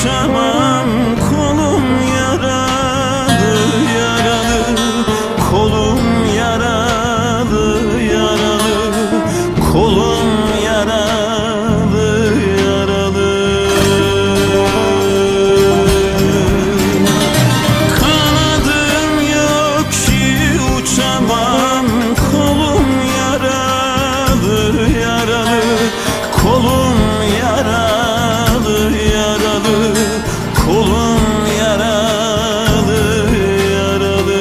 uçamam, kolum yaralı yaralı, kolum yaralı yaralı, kolum yaralı yaralı. Kanadım yok ki uçamam, kolum yaralı yaralı, kolum yaralı yaralı, kolum yaralı yaralı.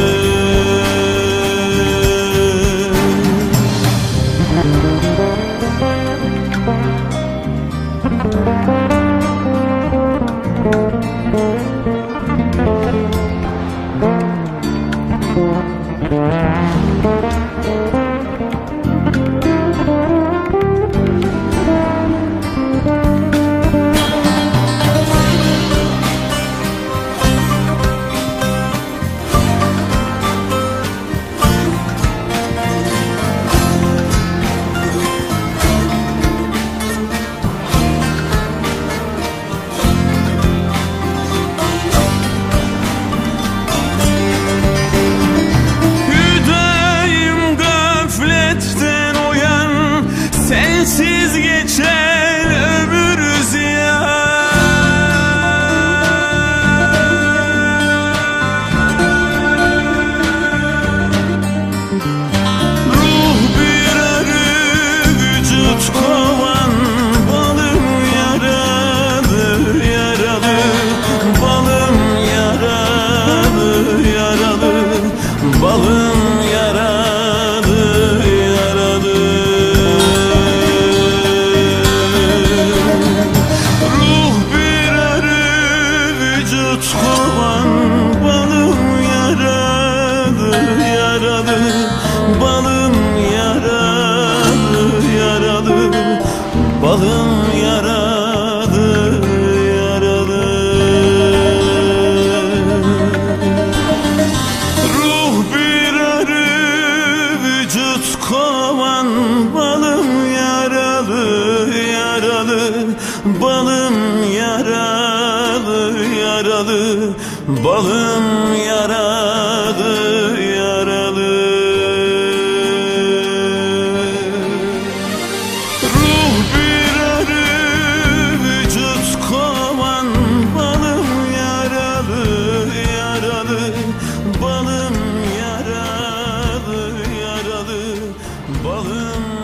Sensiz geçer ömür ziyan. Ruh bir arı, vücut kovan, balım yaralı yaralı, balım yaralı yaralı, balım yaralı yaralı. Kovan, balım yaralı yaralı, balım yaralı yaralı, balım yaralı yaralı. Ruh bir arı, vücut kovan, balım yaralı yaralı, balım yaralı yaralı, balım yaralı yaralı. Ruh bir arı, vücut kovan, balım yaralı yaralı, balım yaralı yaralı, balım